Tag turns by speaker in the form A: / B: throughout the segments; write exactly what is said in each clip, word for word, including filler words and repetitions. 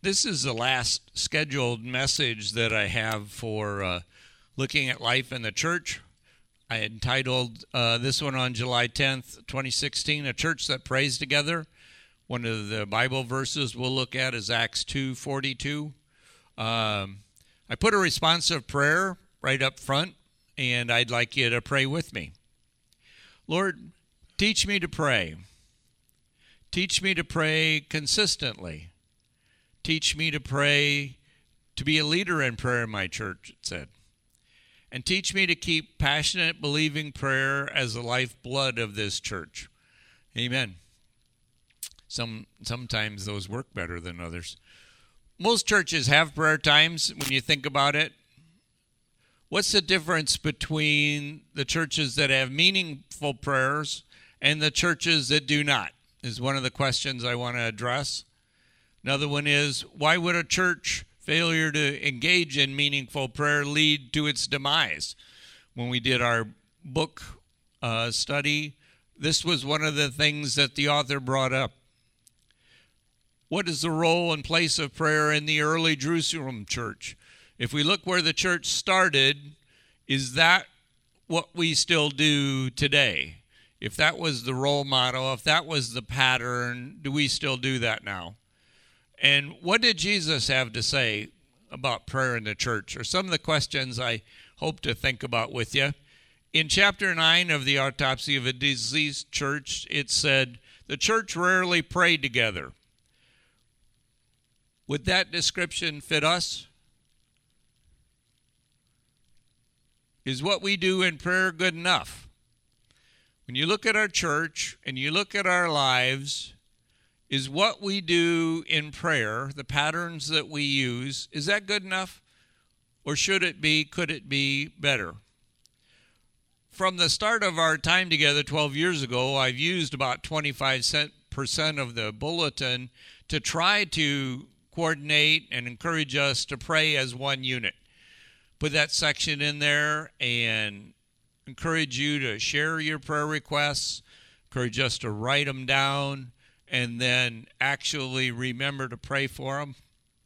A: This is the last scheduled message that I have for uh, looking at life in the church. I entitled uh, this one on July tenth, twenty sixteen, A Church That Prays Together. One of the Bible verses we'll look at is Acts two forty-two. Um, I put a responsive prayer right up front, and I'd like you to pray with me. Lord, teach me to pray. Teach me to pray consistently. Teach me to pray, to be a leader in prayer in my church, it said. And teach me to keep passionate, believing prayer as the lifeblood of this church. Amen. Some sometimes those work better than others. Most churches have prayer times when you think about it. What's the difference between the churches that have meaningful prayers and the churches that do not? Is one of the questions I want to address. Another one is, why would a church failure to engage in meaningful prayer lead to its demise? When we did our book uh, study, this was one of the things that the author brought up. What is the role and place of prayer in the early Jerusalem church? If we look where the church started, is that what we still do today? If that was the role model, if that was the pattern, do we still do that now? And what did Jesus have to say about prayer in the church? Are some of the questions I hope to think about with you. In chapter nine of the Autopsy of a Diseased Church, it said, the church rarely prayed together. Would that description fit us? Is what we do in prayer good enough? When you look at our church and you look at our lives, is what we do in prayer, the patterns that we use, is that good enough? Or should it be, could it be better? From the start of our time together twelve years ago, I've used about twenty-five percent of the bulletin to try to coordinate and encourage us to pray as one unit. Put that section in there and encourage you to share your prayer requests, encourage us to write them down, and then actually remember to pray for them.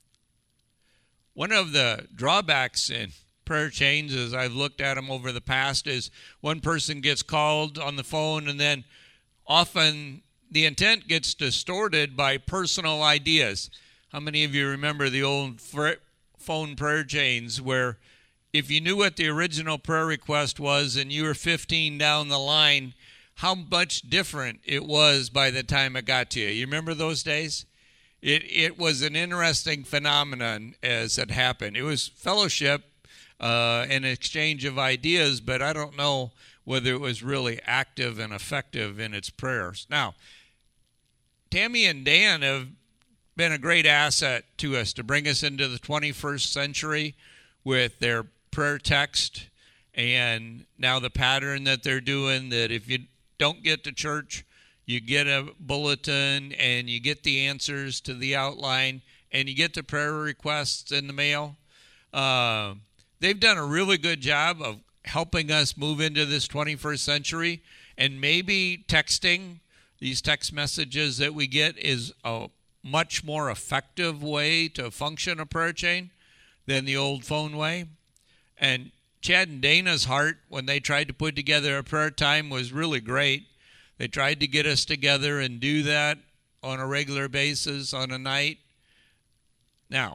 A: One of the drawbacks in prayer chains, as I've looked at them over the past, is one person gets called on the phone, and then often the intent gets distorted by personal ideas. How many of you remember the old phone prayer chains where if you knew what the original prayer request was and you were fifteen down the line, how much different it was by the time it got to you? You remember those days? It it was an interesting phenomenon as it happened. It was fellowship uh, and exchange of ideas, but I don't know whether it was really active and effective in its prayers. Now, Tammy and Dan have been a great asset to us to bring us into the twenty-first century with their prayer text and now the pattern that they're doing, that if you don't get to church, you get a bulletin and you get the answers to the outline and you get the prayer requests in the mail. Uh, they've done a really good job of helping us move into this twenty-first century, and maybe texting, these text messages that we get, is a much more effective way to function a prayer chain than the old phone way. And Chad and Dana's heart, when they tried to put together a prayer time, was really great. They tried to get us together and do that on a regular basis on a night. Now,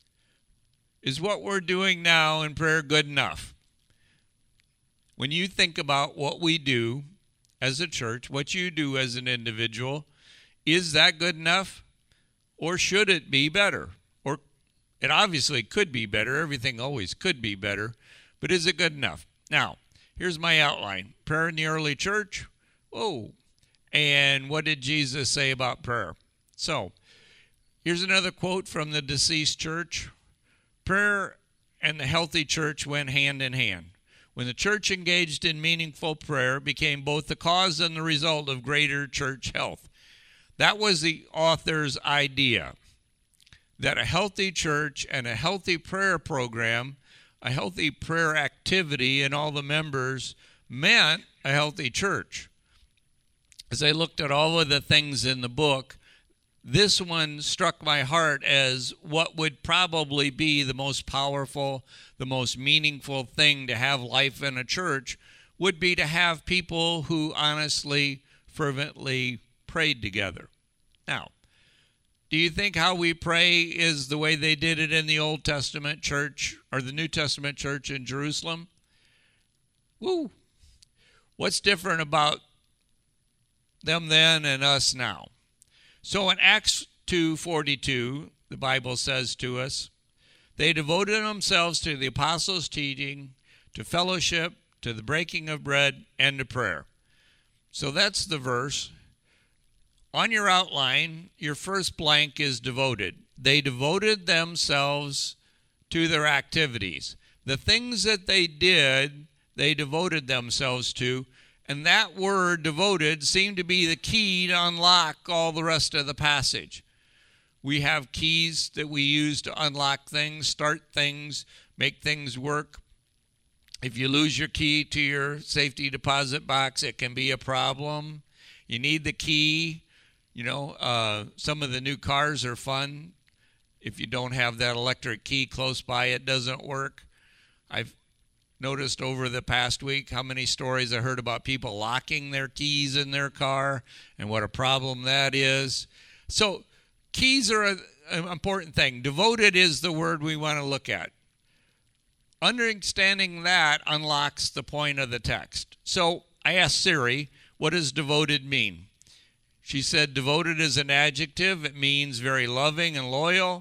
A: is what we're doing now in prayer good enough? When you think about what we do as a church, what you do as an individual, is that good enough? Or should it be better? Or it obviously could be better. Everything always could be better. But is it good enough? Now, here's my outline. Prayer in the early church. Oh, and what did Jesus say about prayer? So, here's another quote from the deceased church. Prayer and the healthy church went hand in hand. When the church engaged in meaningful prayer, it became both the cause and the result of greater church health. That was the author's idea, that a healthy church and a healthy prayer program, a healthy prayer activity in all the members meant a healthy church. As I looked at all of the things in the book, this one struck my heart as what would probably be the most powerful, the most meaningful thing to have life in a church would be to have people who honestly, fervently prayed together. Now, do you think how we pray is the way they did it in the Old Testament church or the New Testament church in Jerusalem? Woo! What's different about them then and us now? So in Acts two forty-two, the Bible says to us, they devoted themselves to the apostles' teaching, to fellowship, to the breaking of bread, and to prayer. So that's the verse. On your outline, your first blank is devoted. They devoted themselves to their activities. The things that they did, they devoted themselves to. And that word, devoted, seemed to be the key to unlock all the rest of the passage. We have keys that we use to unlock things, start things, make things work. If you lose your key to your safety deposit box, it can be a problem. You need the key. You know, uh, some of the new cars are fun. If you don't have that electric key close by, it doesn't work. I've noticed over the past week how many stories I heard about people locking their keys in their car and what a problem that is. So keys are a, an important thing. Devoted is the word we want to look at. Understanding that unlocks the point of the text. So I asked Siri, what does devoted mean? She said devoted is an adjective. It means very loving and loyal.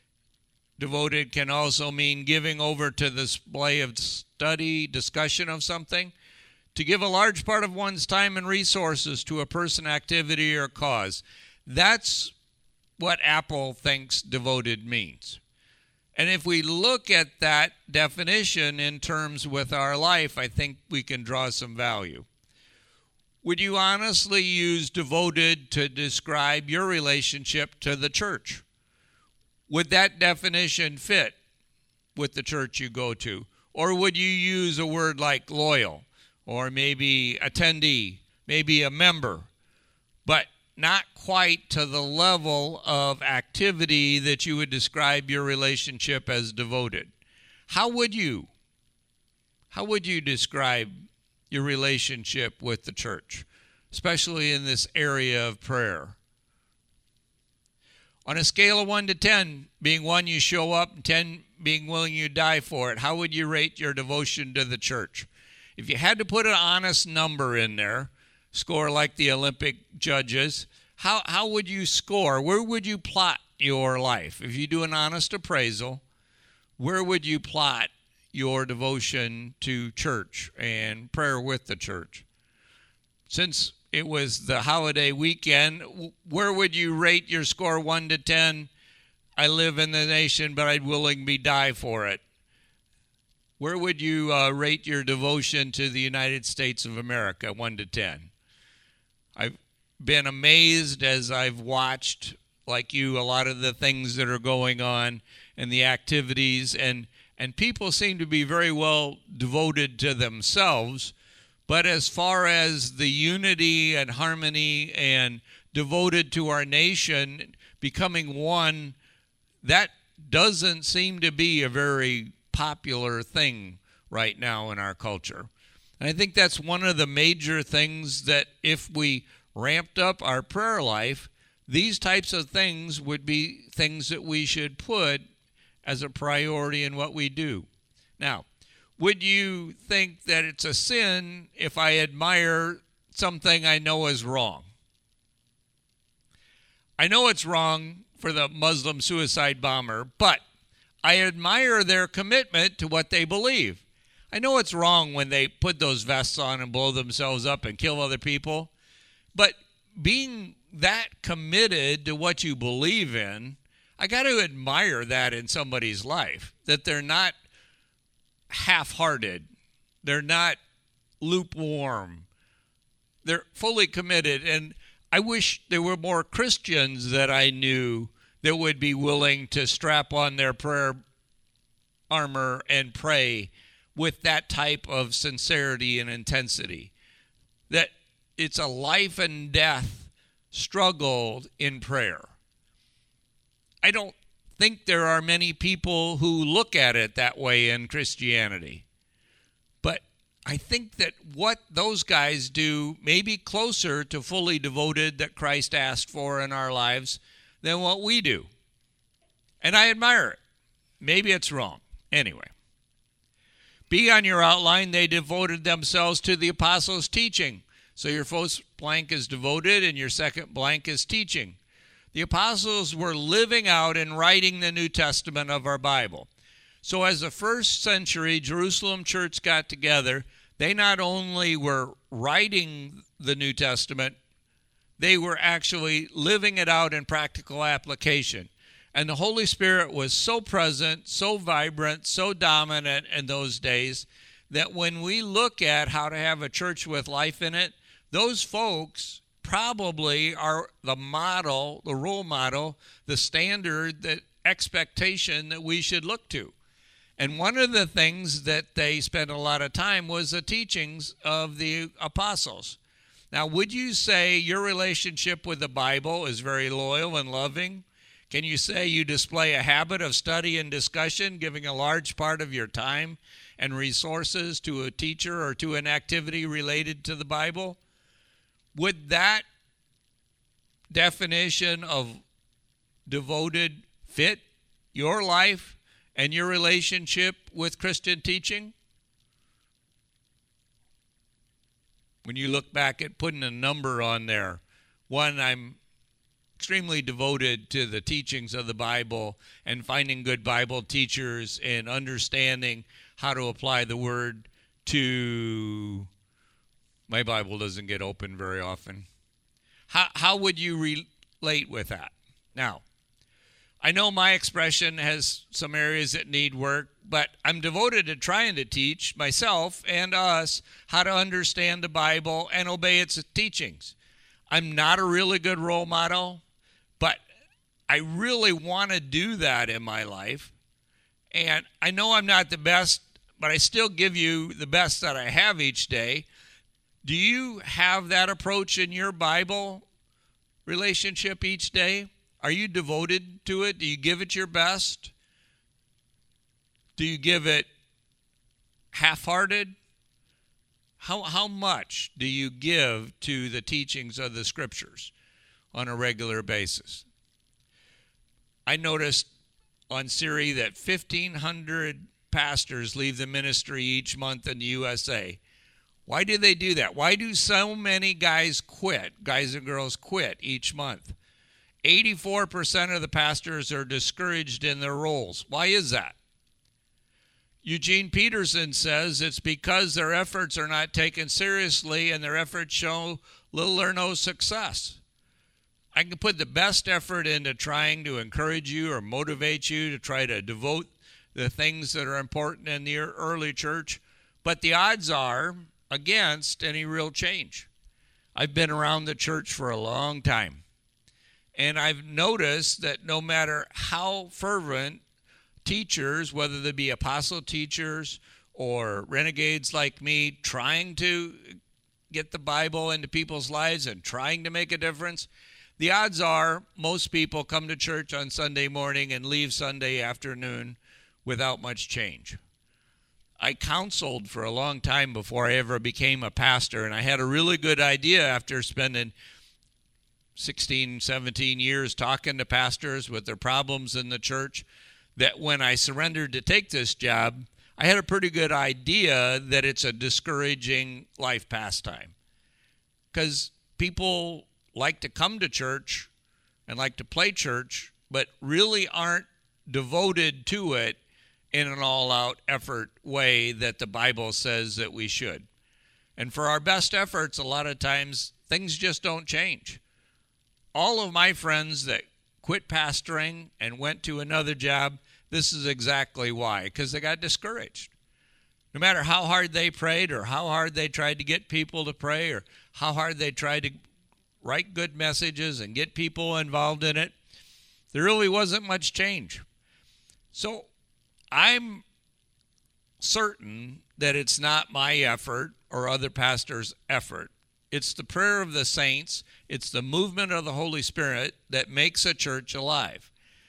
A: Devoted can also mean giving over to the display of study, discussion of something. To give a large part of one's time and resources to a person, activity, or cause. That's what Apple thinks devoted means. And if we look at that definition in terms with our life, I think we can draw some value. Would you honestly use devoted to describe your relationship to the church? Would that definition fit with the church you go to? Or would you use a word like loyal, or maybe attendee, maybe a member, but not quite to the level of activity that you would describe your relationship as devoted? How would you? How would you describe your relationship with the church, especially in this area of prayer? On a scale of one to ten, being one you show up, and ten being willing you die for it, how would you rate your devotion to the church? If you had to put an honest number in there, score like the Olympic judges, how, how would you score? Where would you plot your life? If you do an honest appraisal, where would you plot your devotion to church and prayer with the church? Since it was the holiday weekend, where would you rate your score one to ten? I live in the nation, but I'd willingly die for it. Where would you uh, rate your devotion to the United States of America, one to ten? I've been amazed as I've watched, like you, a lot of the things that are going on and the activities, and And people seem to be very well devoted to themselves. But as far as the unity and harmony and devoted to our nation, becoming one, that doesn't seem to be a very popular thing right now in our culture. And I think that's one of the major things that if we ramped up our prayer life, these types of things would be things that we should put as a priority in what we do. Now, would you think that it's a sin if I admire something I know is wrong? I know it's wrong for the Muslim suicide bomber, but I admire their commitment to what they believe. I know it's wrong when they put those vests on and blow themselves up and kill other people, but being that committed to what you believe in, I got to admire that in somebody's life, that they're not half-hearted. They're not lukewarm. They're fully committed. And I wish there were more Christians that I knew that would be willing to strap on their prayer armor and pray with that type of sincerity and intensity. That it's a life and death struggle in prayer. I don't think there are many people who look at it that way in Christianity. But I think that what those guys do may be closer to fully devoted that Christ asked for in our lives than what we do. And I admire it. Maybe it's wrong. Anyway. B on your outline, they devoted themselves to the apostles' teaching. So your first blank is devoted and your second blank is teaching. The apostles were living out and writing the New Testament of our Bible. So as the first century Jerusalem church got together, they not only were writing the New Testament, they were actually living it out in practical application. And the Holy Spirit was so present, so vibrant, so dominant in those days that when we look at how to have a church with life in it, those folks probably are the model, the role model, the standard, the expectation that we should look to. And one of the things that they spent a lot of time was the teachings of the apostles. Now, would you say your relationship with the Bible is very loyal and loving? Can you say you display a habit of study and discussion, giving a large part of your time and resources to a teacher or to an activity related to the Bible? Would that definition of devoted fit your life and your relationship with Christian teaching? When you look back at putting a number on there, one, I'm extremely devoted to the teachings of the Bible and finding good Bible teachers and understanding how to apply the Word to... My Bible doesn't get open very often. How how would you relate with that? Now, I know my expression has some areas that need work, but I'm devoted to trying to teach myself and us how to understand the Bible and obey its teachings. I'm not a really good role model, but I really want to do that in my life. And I know I'm not the best, but I still give you the best that I have each day. Do you have that approach in your Bible relationship each day? Are you devoted to it? Do you give it your best? Do you give it half-hearted? How, how much do you give to the teachings of the Scriptures on a regular basis? I noticed on Siri that fifteen hundred pastors leave the ministry each month in the U S A. Why do they do that? Why do so many guys quit, guys and girls quit each month? eighty-four percent of the pastors are discouraged in their roles. Why is that? Eugene Peterson says it's because their efforts are not taken seriously and their efforts show little or no success. I can put the best effort into trying to encourage you or motivate you to try to devote the things that are important in the early church, but the odds are against any real change. I've been around the church for a long time, and I've noticed that no matter how fervent teachers, whether they be apostle teachers or renegades like me, trying to get the Bible into people's lives and trying to make a difference, the odds are most people come to church on Sunday morning and leave Sunday afternoon without much change. I counseled for a long time before I ever became a pastor, and I had a really good idea after spending sixteen, seventeen years talking to pastors with their problems in the church, that when I surrendered to take this job, I had a pretty good idea that it's a discouraging life pastime. Because people like to come to church and like to play church, but really aren't devoted to it in an all-out effort way that the Bible says that we should. And for our best efforts, a lot of times, things just don't change. All of my friends that quit pastoring and went to another job, this is exactly why, because they got discouraged. No matter how hard they prayed or how hard they tried to get people to pray or how hard they tried to write good messages and get people involved in it, there really wasn't much change. So I'm certain that it's not my effort or other pastors' effort. It's the prayer of the saints. It's the movement of the Holy Spirit that makes a church alive.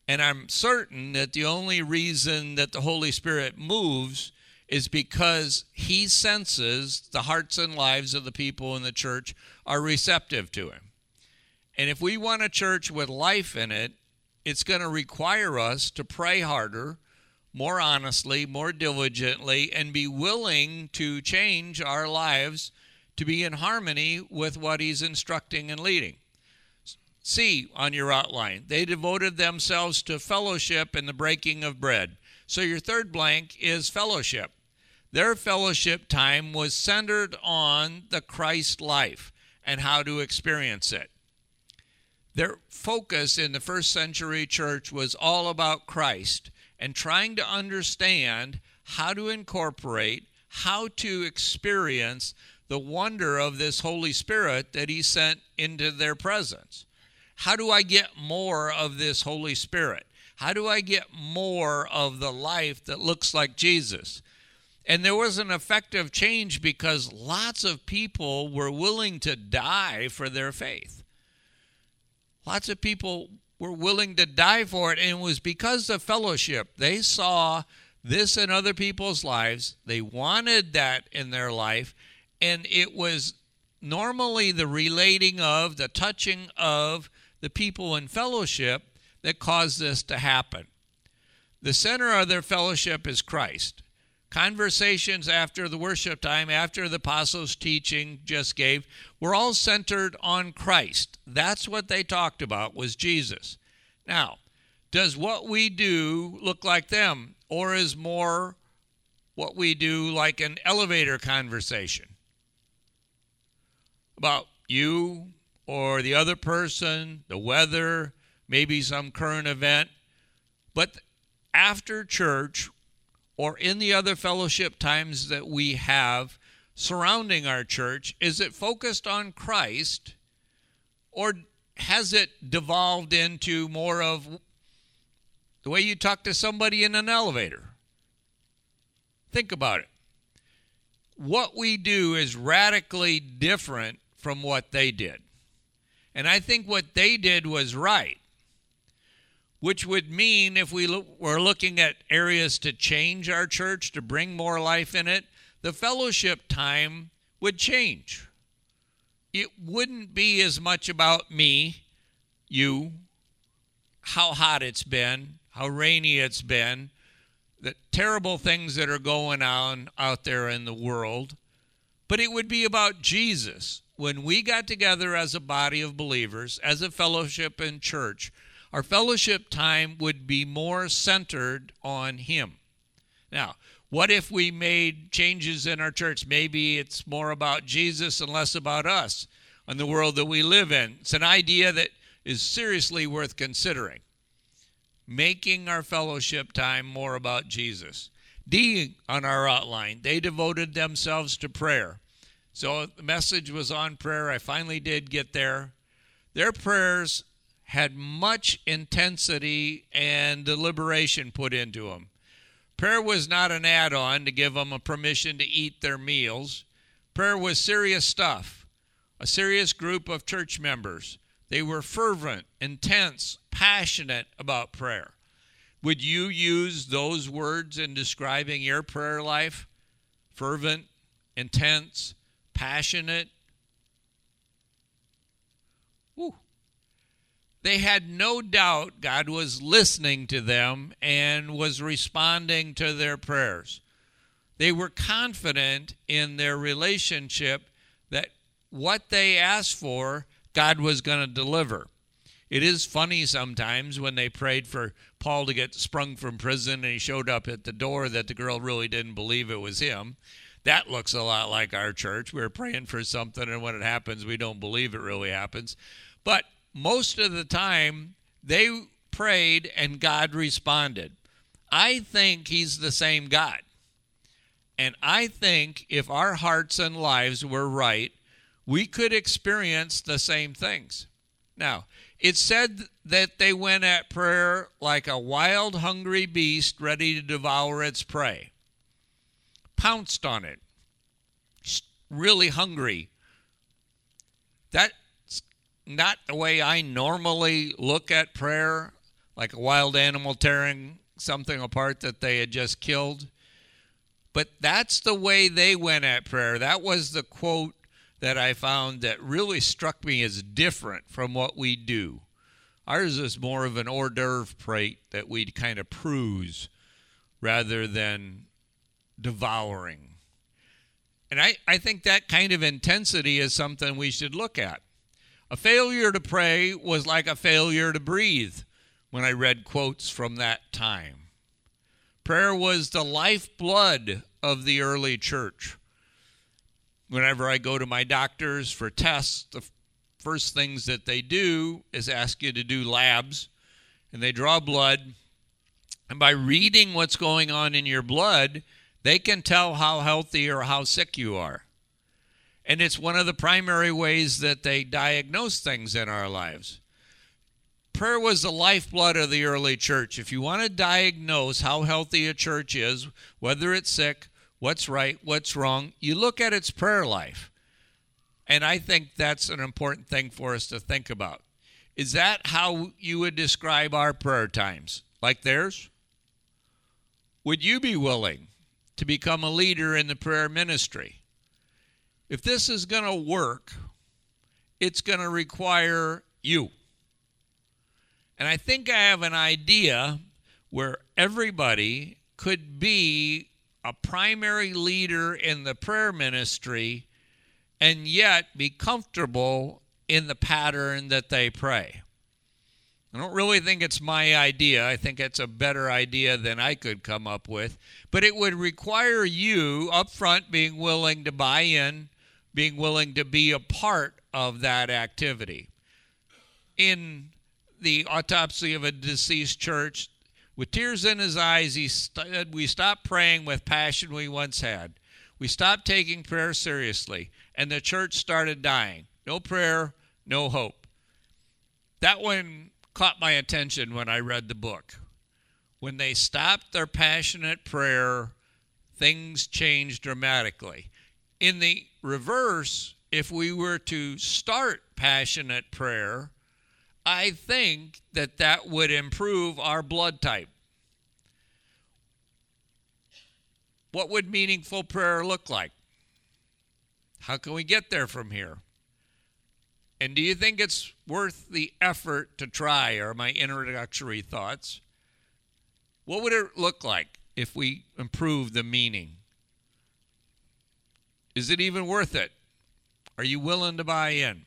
A: And I'm certain that the only reason that the Holy Spirit moves is because he senses the hearts and lives of the people in the church are receptive to him. And if we want a church with life in it, it's going to require us to pray harder, more honestly, more diligently, and be willing to change our lives to be in harmony with what he's instructing and leading. C on your outline, they devoted themselves to fellowship and the breaking of bread. So your third blank is fellowship. Their fellowship time was centered on the Christ life and how to experience it. Their focus in the first century church was all about Christ and trying to understand how to incorporate, how to experience the wonder of this Holy Spirit that he sent into their presence. How do I get more of this Holy Spirit? How do I get more of the life that looks like Jesus? And there was an effective change because lots of people were willing to die for their faith. Lots of people were willing to die for it, and it was because of fellowship. They saw this in other people's lives. They wanted that in their life, and it was normally the relating of, the touching of the people in fellowship that caused this to happen. The center of their fellowship is Christ. Conversations after the worship time, after the apostles' teaching just gave, were all centered on Christ. That's what they talked about, was Jesus. Now, does what we do look like them, or is more what we do like an elevator conversation about you or the other person, the weather, maybe some current event? But after church, or in the other fellowship times that we have surrounding our church, is it focused on Christ, or has it devolved into more of the way you talk to somebody in an elevator? Think about it. What we do is radically different from what they did. And I think what they did was right, which would mean if we lo- were looking at areas to change our church, to bring more life in it, the fellowship time would change. It wouldn't be as much about me, you, how hot it's been, how rainy it's been, the terrible things that are going on out there in the world, but it would be about Jesus. When we got together as a body of believers, as a fellowship in church, our fellowship time would be more centered on him. Now, what if we made changes in our church? Maybe it's more about Jesus and less about us and the world that we live in. It's an idea that is seriously worth considering. Making our fellowship time more about Jesus. D on our outline, they devoted themselves to prayer. So the message was on prayer. I finally did get there. Their prayers had much intensity and deliberation put into them. Prayer was not an add-on to give them a permission to eat their meals. Prayer was serious stuff, a serious group of church members. They were fervent, intense, passionate about prayer. Would you use those words in describing your prayer life? Fervent, intense, passionate? Woo. They had no doubt God was listening to them and was responding to their prayers. They were confident in their relationship that what they asked for, God was going to deliver. It is funny sometimes when they prayed for Paul to get sprung from prison and he showed up at the door that the girl really didn't believe it was him. That looks a lot like our church. We're praying for something, and when it happens, we don't believe it really happens. But most of the time, they prayed and God responded. I think he's the same God. And I think if our hearts and lives were right, we could experience the same things. Now, it said that they went at prayer like a wild, hungry beast ready to devour its prey. Pounced on it. Really hungry. That's not the way I normally look at prayer. like a wild animal tearing something apart that they had just killed. But that's the way they went at prayer. That was the quote that I found that really struck me as different from what we do. Ours is more of an hors d'oeuvre plate that we kind of peruse rather than devouring. And I, I think that kind of intensity is something we should look at. A failure to pray was like a failure to breathe when I read quotes from that time. Prayer was the lifeblood of the early church. Whenever I go to my doctors for tests, the first things that they do is ask you to do labs, and they draw blood. And by reading what's going on in your blood, they can tell how healthy or how sick you are. And it's one of the primary ways that they diagnose things in our lives. Prayer was the lifeblood of the early church. If you want to diagnose how healthy a church is, whether it's sick, what's right, what's wrong, you look at its prayer life. And I think that's an important thing for us to think about. Is that how you would describe our prayer times? Like theirs? Would you be willing to become a leader in the prayer ministry? If this is going to work, it's going to require you. And I think I have an idea where everybody could be a primary leader in the prayer ministry and yet be comfortable in the pattern that they pray. I don't really think it's my idea. I think it's a better idea than I could come up with. But it would require you up front being willing to buy in, being willing to be a part of that activity. In the autopsy of a deceased church, with tears in his eyes, he said, we stopped praying with passion we once had. We stopped taking prayer seriously, and the church started dying. No prayer, no hope. That one caught my attention when I read the book. When they stopped their passionate prayer, things changed dramatically. In the reverse, if we were to start passionate prayer, I think that that would improve our blood type. What would meaningful prayer look like? How can we get there from here? And do you think it's worth the effort to try, are my introductory thoughts? What would it look like if we improve the meaning? Is it even worth it? Are you willing to buy in?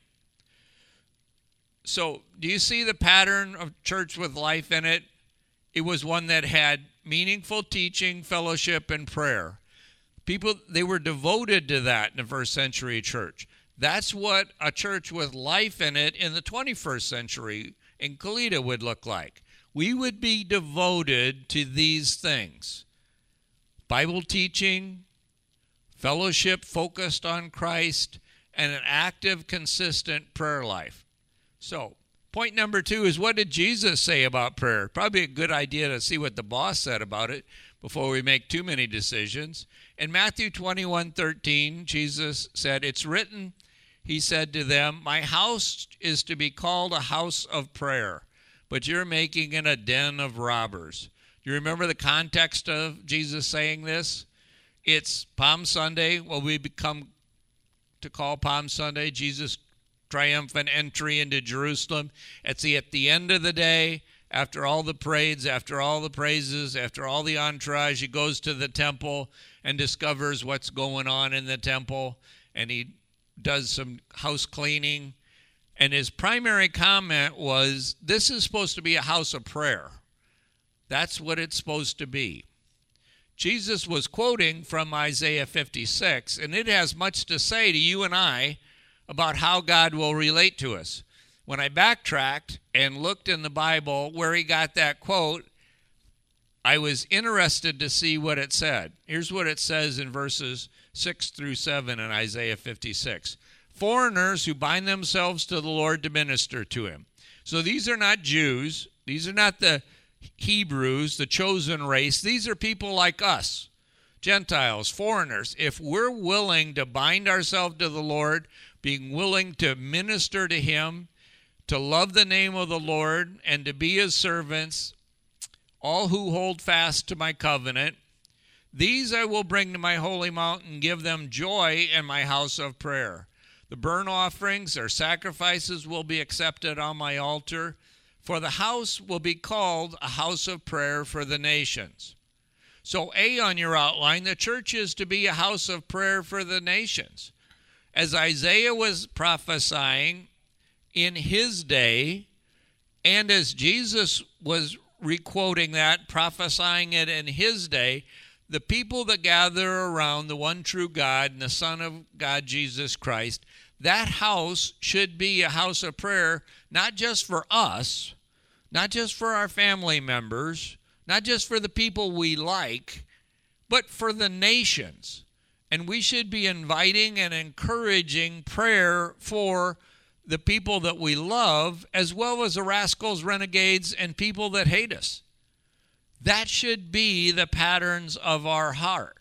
A: So, do you see the pattern of church with life in it? It was one that had meaningful teaching, fellowship, and prayer. People, they were devoted to that in the first century church. That's what a church with life in it in the twenty-first century in Kalita would look like. We would be devoted to these things. Bible teaching, fellowship focused on Christ, and an active, consistent prayer life. So, point number two is, what did Jesus say about prayer? Probably a good idea to see what the boss said about it before we make too many decisions. In Matthew twenty-one thirteen, Jesus said, it's written, he said to them, my house is to be called a house of prayer, but you're making it a den of robbers. Do you remember the context of Jesus saying this? It's Palm Sunday, what we become to call Palm Sunday, Jesus' triumphant entry into Jerusalem. It's the, at the end of the day, after all the parades, after all the praises, after all the entourage, he goes to the temple and discovers what's going on in the temple, and he does some house cleaning. And his primary comment was, this is supposed to be a house of prayer. That's what it's supposed to be. Jesus was quoting from Isaiah fifty-six, and it has much to say to you and I about how God will relate to us. When I backtracked and looked in the Bible where he got that quote, I was interested to see what it said. Here's what it says in verses six through seven in Isaiah fifty-six. Foreigners who bind themselves to the Lord to minister to him. So these are not Jews. These are not the Hebrews, the chosen race. These are people like us, Gentiles, foreigners. If we're willing to bind ourselves to the Lord, being willing to minister to him, to love the name of the Lord and to be his servants, all who hold fast to my covenant. These I will bring to my holy mountain, give them joy in my house of prayer. The burnt offerings or sacrifices will be accepted on my altar, for the house will be called a house of prayer for the nations. So A on your outline, the church is to be a house of prayer for the nations. As Isaiah was prophesying in his day, and as Jesus was requoting that, prophesying it in his day, the people that gather around the one true God and the Son of God, Jesus Christ, that house should be a house of prayer, not just for us, not just for our family members, not just for the people we like, but for the nations. And we should be inviting and encouraging prayer for the people that we love, as well as the rascals, renegades, and people that hate us. That should be the patterns of our heart.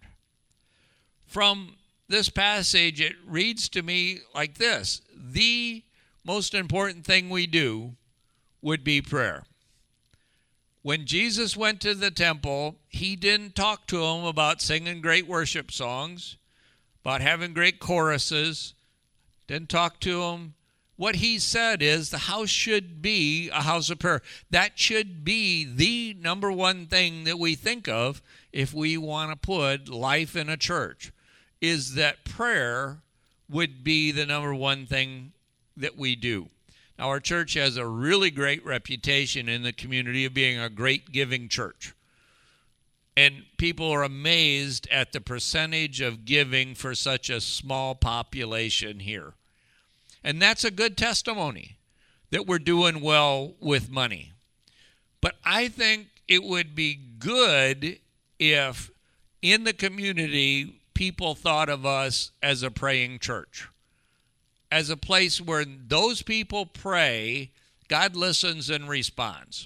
A: From this passage, it reads to me like this: the most important thing we do would be prayer. When Jesus went to the temple, he didn't talk to them about singing great worship songs, about having great choruses, didn't talk to them. What he said is the house should be a house of prayer. That should be the number one thing that we think of if we want to put life in a church, is that prayer would be the number one thing that we do. Now, our church has a really great reputation in the community of being a great giving church. And people are amazed at the percentage of giving for such a small population here. And that's a good testimony that we're doing well with money. But I think it would be good if in the community people thought of us as a praying church, as a place where those people pray, God listens and responds.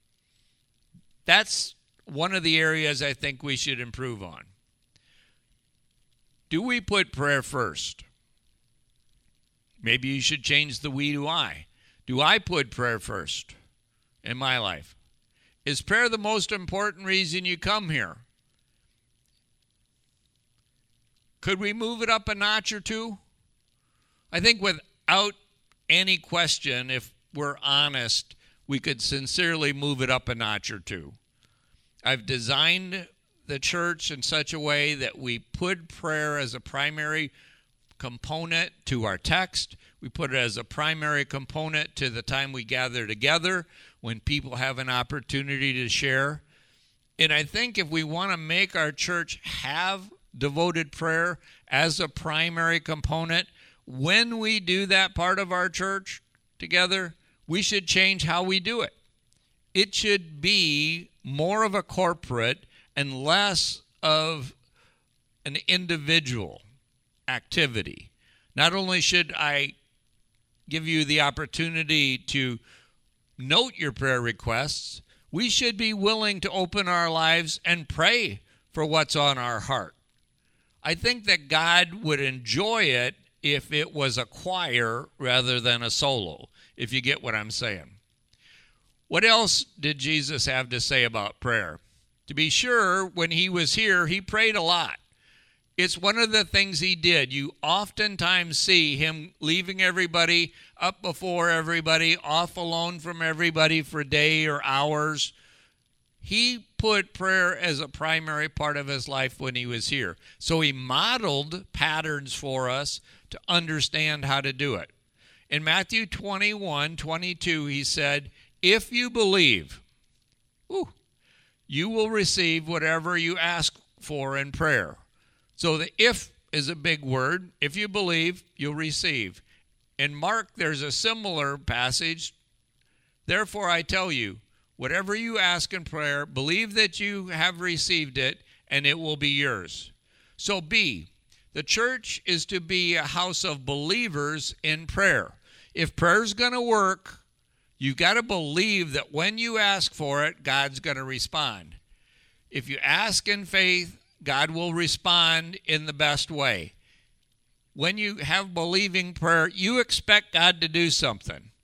A: That's one of the areas I think we should improve on. Do we put prayer first? Maybe you should change the we to I. Do I put prayer first in my life? Is prayer the most important reason you come here? Could we move it up a notch or two? I think without any question, if we're honest, we could sincerely move it up a notch or two. I've designed the church in such a way that we put prayer as a primary component to our text. We put it as a primary component to the time we gather together when people have an opportunity to share. And I think if we want to make our church have devoted prayer as a primary component, when we do that part of our church together, we should change how we do it. It should be more of a corporate and less of an individual activity. Not only should I give you the opportunity to note your prayer requests, we should be willing to open our lives and pray for what's on our heart. I think that God would enjoy it if it was a choir rather than a solo, if you get what I'm saying. What else did Jesus have to say about prayer? To be sure, when he was here, he prayed a lot. It's one of the things he did. You oftentimes see him leaving everybody up before everybody, off alone from everybody for a day or hours. He put prayer as a primary part of his life when he was here. So he modeled patterns for us to understand how to do it. In Matthew twenty-one, twenty-two, he said, if you believe, ooh, you will receive whatever you ask for in prayer. So the if is a big word. If you believe, you'll receive. In Mark, there's a similar passage. Therefore, I tell you, whatever you ask in prayer, believe that you have received it, and it will be yours. So B, the church is to be a house of believers in prayer. If prayer's going to work, you've got to believe that when you ask for it, God's going to respond. If you ask in faith, God will respond in the best way. When you have believing prayer, you expect God to do something.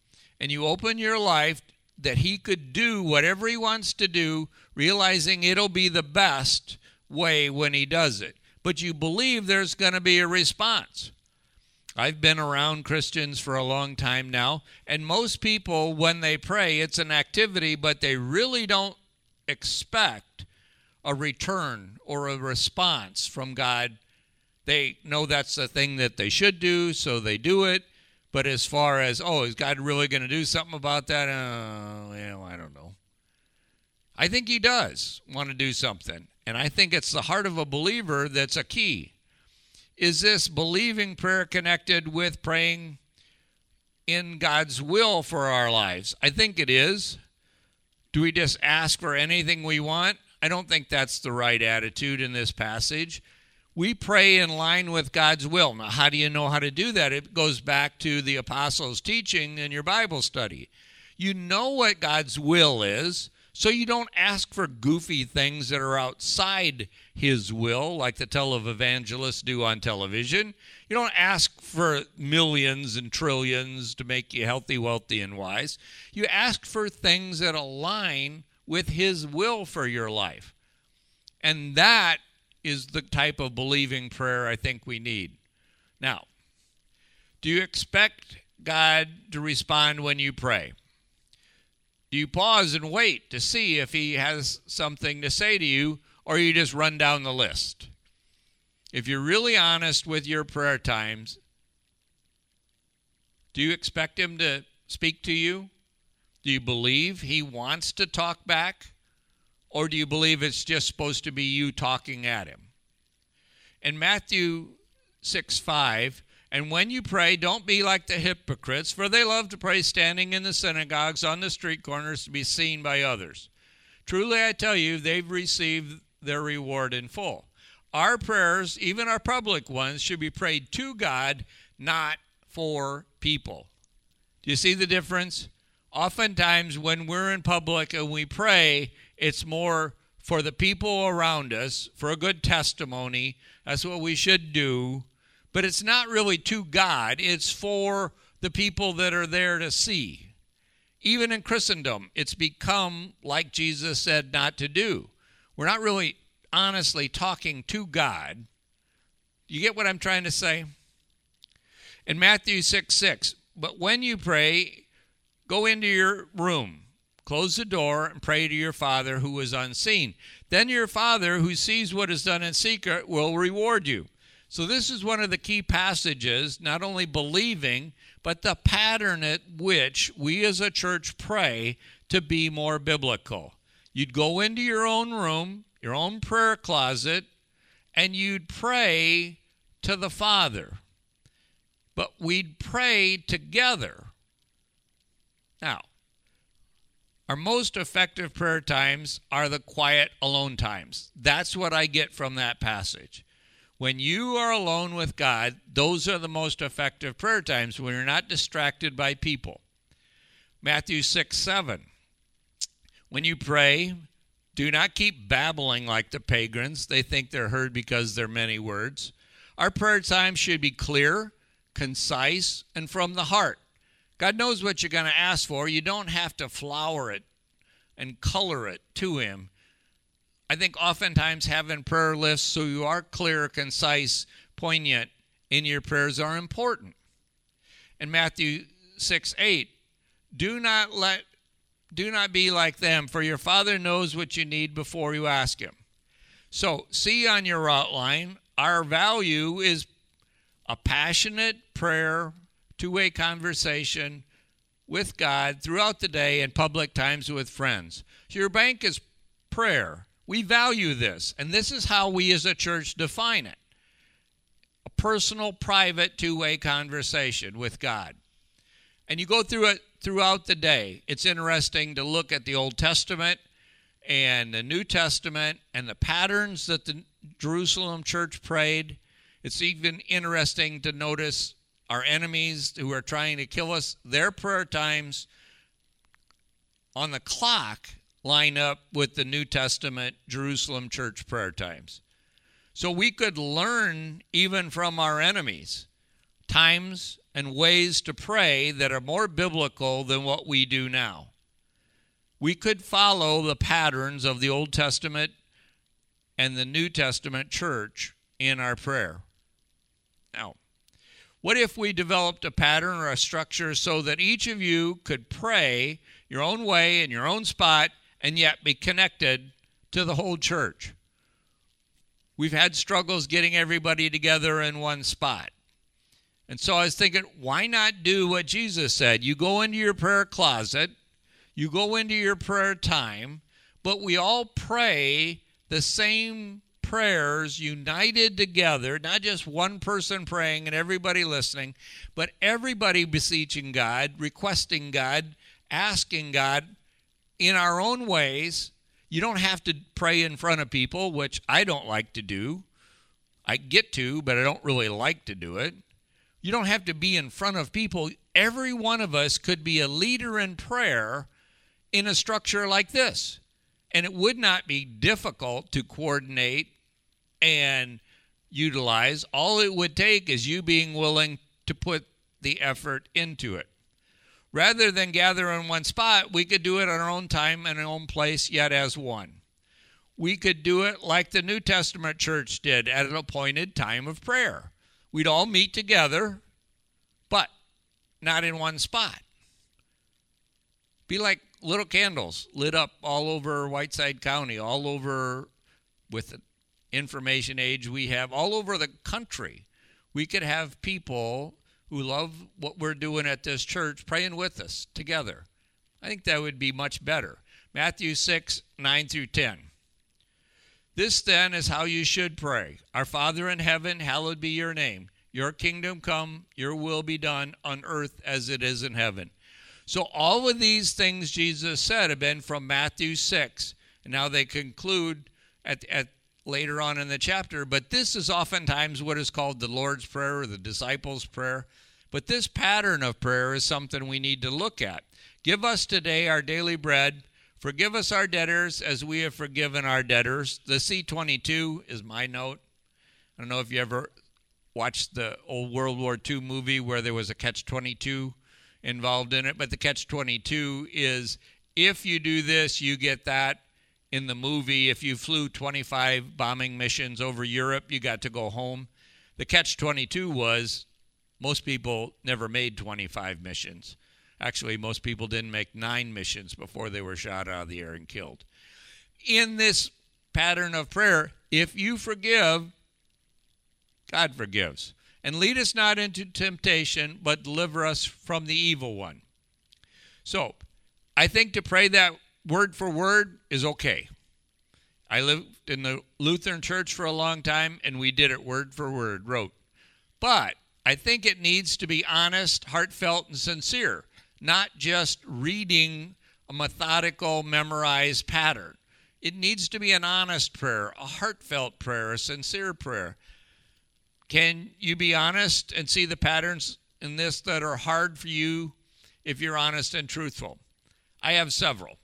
A: and you open your life that he could do whatever he wants to do, realizing it'll be the best way when he does it. But you believe there's going to be a response. I've been around Christians for a long time now, and most people, when they pray, it's an activity, but they really don't expect a return or a response from God. They know that's the thing that they should do, so they do it. But as far as, oh, is God really going to do something about that? Uh, well, I don't know. I think he does want to do something. And I think it's the heart of a believer that's a key. Is this believing prayer connected with praying in God's will for our lives? I think it is. Do we just ask for anything we want? I don't think that's the right attitude in this passage. We pray in line with God's will. Now, how do you know how to do that? It goes back to the apostles' teaching in your Bible study. You know what God's will is, so you don't ask for goofy things that are outside his will, like the televangelists do on television. You don't ask for millions and trillions to make you healthy, wealthy, and wise. You ask for things that align with his will for your life. And that is the type of believing prayer I think we need. Now, do you expect God to respond when you pray? Do you pause and wait to see if he has something to say to you, or you just run down the list? If you're really honest with your prayer times, do you expect him to speak to you? Do you believe he wants to talk back? Or do you believe it's just supposed to be you talking at him? In Matthew six five, and when you pray, don't be like the hypocrites, for they love to pray standing in the synagogues on the street corners to be seen by others. Truly I tell you, they've received their reward in full. Our prayers, even our public ones, should be prayed to God, not for people. Do you see the difference? Oftentimes when we're in public and we pray, it's more for the people around us, for a good testimony. That's what we should do. But it's not really to God. It's for the people that are there to see. Even in Christendom, it's become, like Jesus said, not to do. We're not really honestly talking to God. You get what I'm trying to say? In Matthew six six, but when you pray, go into your room, close the door, and pray to your Father who is unseen. Then your Father who sees what is done in secret will reward you. So this is one of the key passages, not only believing, but the pattern at which we as a church pray to be more biblical. You'd go into your own room, your own prayer closet, and you'd pray to the Father. But we'd pray together. Now, our most effective prayer times are the quiet alone times. That's what I get from that passage. When you are alone with God, those are the most effective prayer times when you're not distracted by people. Matthew six seven. When you pray, do not keep babbling like the pagans. They think they're heard because they're many words. Our prayer time should be clear, concise, and from the heart. God knows what you're going to ask for. You don't have to flower it and color it to him. I think oftentimes having prayer lists so you are clear, concise, poignant in your prayers are important. In Matthew six eight, do not let do not be like them, for your Father knows what you need before you ask him. So, see on your outline, our value is a passionate prayer, two-way conversation with God throughout the day and public times with friends. So your bank is prayer. We value this, and this is how we as a church define it. A personal, private, two-way conversation with God. And you go through it throughout the day. It's interesting to look at the Old Testament and the New Testament and the patterns that the Jerusalem church prayed. It's even interesting to notice our enemies who are trying to kill us, their prayer times on the clock line up with the New Testament Jerusalem church prayer times. So we could learn even from our enemies times and ways to pray that are more biblical than what we do now. We could follow the patterns of the Old Testament and the New Testament church in our prayer. Now, what if we developed a pattern or a structure so that each of you could pray your own way in your own spot and yet be connected to the whole church? We've had struggles getting everybody together in one spot. And so I was thinking, why not do what Jesus said? You go into your prayer closet, you go into your prayer time, but we all pray the same prayers united together, not just one person praying and everybody listening, but everybody beseeching God, requesting God, asking God in our own ways. You don't have to pray in front of people, which I don't like to do. I get to, but I don't really like to do it. You don't have to be in front of people. Every one of us could be a leader in prayer in a structure like this. And it would not be difficult to coordinate and utilize. All it would take is you being willing to put the effort into it. Rather than gather in one spot, we could do it on our own time and our own place, yet as one. We could do it like the New Testament church did at an appointed time of prayer. We'd all meet together, but not in one spot. Be like little candles lit up all over Whiteside County, all over with the information age we have, all over the country. We could have people who love what we're doing at this church praying with us together. I think that would be much better. Matthew six, nine through ten. This then is how you should pray. Our Father in heaven, hallowed be your name. Your kingdom come, your will be done on earth as it is in heaven. So all of these things Jesus said have been from Matthew six. And now they conclude at, at later on in the chapter. But this is oftentimes what is called the Lord's Prayer or the disciples' prayer. But this pattern of prayer is something we need to look at. Give us today our daily bread. Forgive us our debtors as we have forgiven our debtors. The C twenty-two is my note. I don't know if you ever watched the old World War Two movie where there was a catch twenty-two involved in it. But the catch twenty-two is if you do this, you get that. In the movie, if you flew twenty-five bombing missions over Europe, you got to go home. The catch twenty-two was most people never made twenty-five missions. Actually, most people didn't make nine missions before they were shot out of the air and killed. In this pattern of prayer, if you forgive, God forgives. And lead us not into temptation, but deliver us from the evil one. So, I think to pray that word for word is okay. I lived in the Lutheran church for a long time, and we did it word for word, wrote. But I think it needs to be honest, heartfelt, and sincere, not just reading a methodical, memorized pattern. It needs to be an honest prayer, a heartfelt prayer, a sincere prayer. Can you be honest and see the patterns in this that are hard for you if you're honest and truthful? I have several.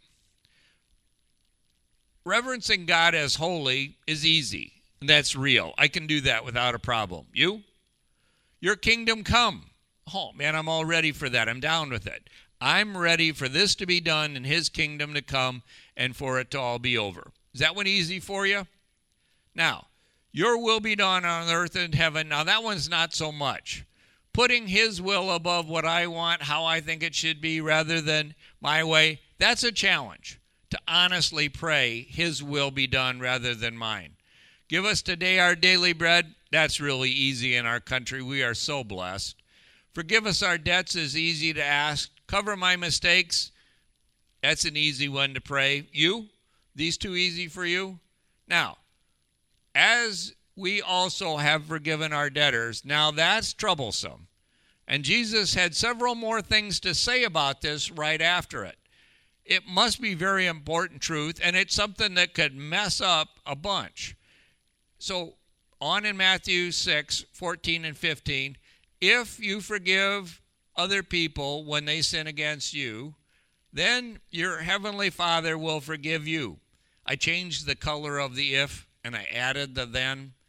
A: Reverencing God as holy is easy. And that's real. I can do that without a problem. You? Your kingdom come. Oh, man, I'm all ready for that. I'm down with it. I'm ready for this to be done and his kingdom to come and for it to all be over. Is that one easy for you? Now, your will be done on earth and heaven. Now, that one's not so much. Putting his will above what I want, how I think it should be, rather than my way, that's a challenge. To honestly pray, his will be done rather than mine. Give us today our daily bread. That's really easy in our country. We are so blessed. Forgive us our debts is easy to ask. Cover my mistakes. That's an easy one to pray. You? These two easy for you? Now, as we also have forgiven our debtors, now that's troublesome. And Jesus had several more things to say about this right after it. It must be very important truth, and it's something that could mess up a bunch. So on in Matthew six, fourteen and fifteen, if you forgive other people when they sin against you, then your heavenly Father will forgive you. I changed the color of the if, and I added the then.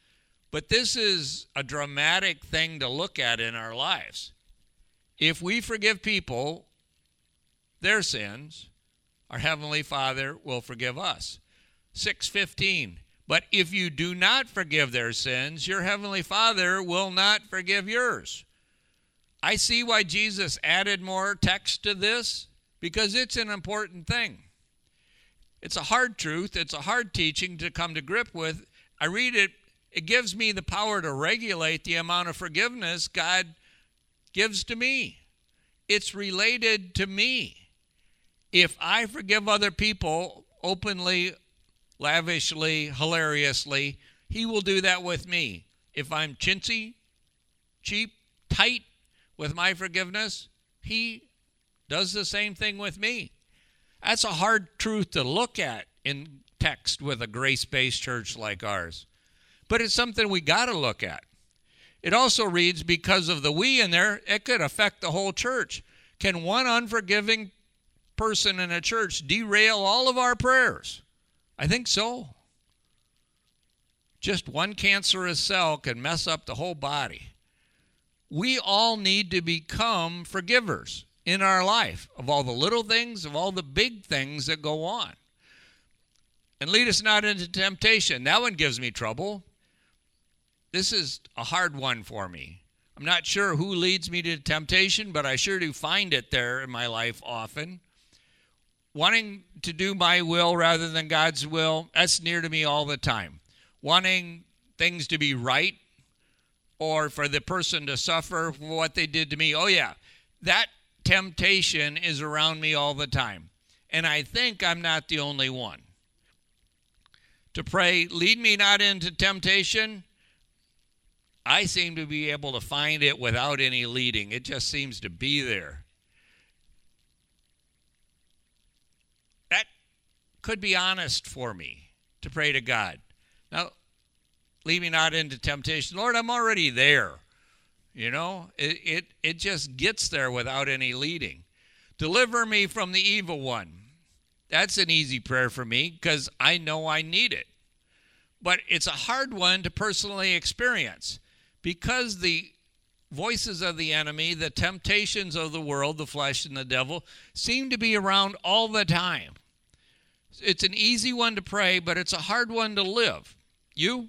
A: But this is a dramatic thing to look at in our lives. If we forgive people their sins, our Heavenly Father will forgive us. six fifteen. But if you do not forgive their sins, your Heavenly Father will not forgive yours. I see why Jesus added more text to this, because it's an important thing. It's a hard truth. It's a hard teaching to come to grip with. I read it. It gives me the power to regulate the amount of forgiveness God gives to me. It's related to me. If I forgive other people openly, lavishly, hilariously, He will do that with me. If I'm chintzy, cheap, tight with my forgiveness, He does the same thing with me. That's a hard truth to look at in text with a grace-based church like ours. But it's something we got to look at. It also reads, because of the we in there, it could affect the whole church. Can one unforgiving person in a church derail all of our prayers? I think so. Just one cancerous cell can mess up the whole body. We all need to become forgivers in our life of all the little things, of all the big things that go on. And lead us not into temptation. That one gives me trouble. This is a hard one for me. I'm not sure who leads me to temptation, but I sure do find it there in my life often. Wanting to do my will rather than God's will, that's near to me all the time. Wanting things to be right or for the person to suffer for what they did to me. Oh, yeah, that temptation is around me all the time. And I think I'm not the only one. To pray, lead me not into temptation, I seem to be able to find it without any leading. It just seems to be there. That could be honest for me to pray to God. Now, lead me not into temptation. Lord, I'm already there. You know, it, it, it just gets there without any leading. Deliver me from the evil one. That's an easy prayer for me because I know I need it. But it's a hard one to personally experience because the voices of the enemy, the temptations of the world, the flesh and the devil, seem to be around all the time. It's an easy one to pray, but it's a hard one to live. You?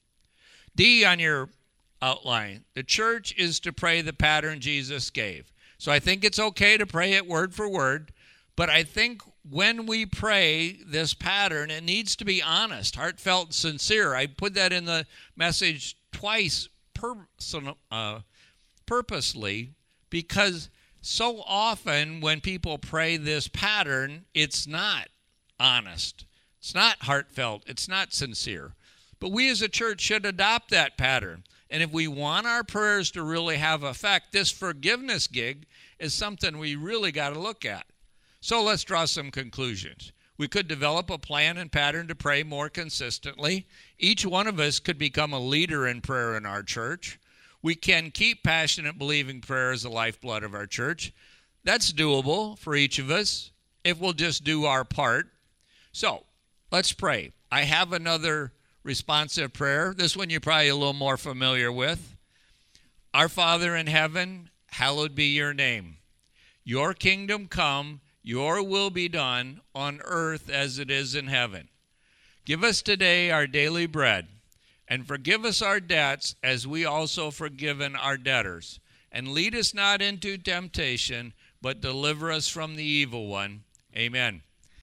A: D on your outline. The church is to pray the pattern Jesus gave. So I think it's okay to pray it word for word, but I think when we pray this pattern, it needs to be honest, heartfelt, and sincere. I put that in the message twice person, uh, purposely because so often when people pray this pattern, it's not honest. It's not heartfelt. It's not sincere. But we as a church should adopt that pattern. And if we want our prayers to really have effect, this forgiveness gig is something we really got to look at. So let's draw some conclusions. We could develop a plan and pattern to pray more consistently. Each one of us could become a leader in prayer in our church. We can keep passionate, believing prayer as the lifeblood of our church. That's doable for each of us if we'll just do our part. So let's pray. I have another responsive prayer. This one you're probably a little more familiar with. Our Father in heaven, hallowed be your name. Your kingdom come, your will be done on earth as it is in heaven. Give us today our daily bread, and forgive us our debts as we also forgiven our debtors. And lead us not into temptation, but deliver us from the evil one. Amen.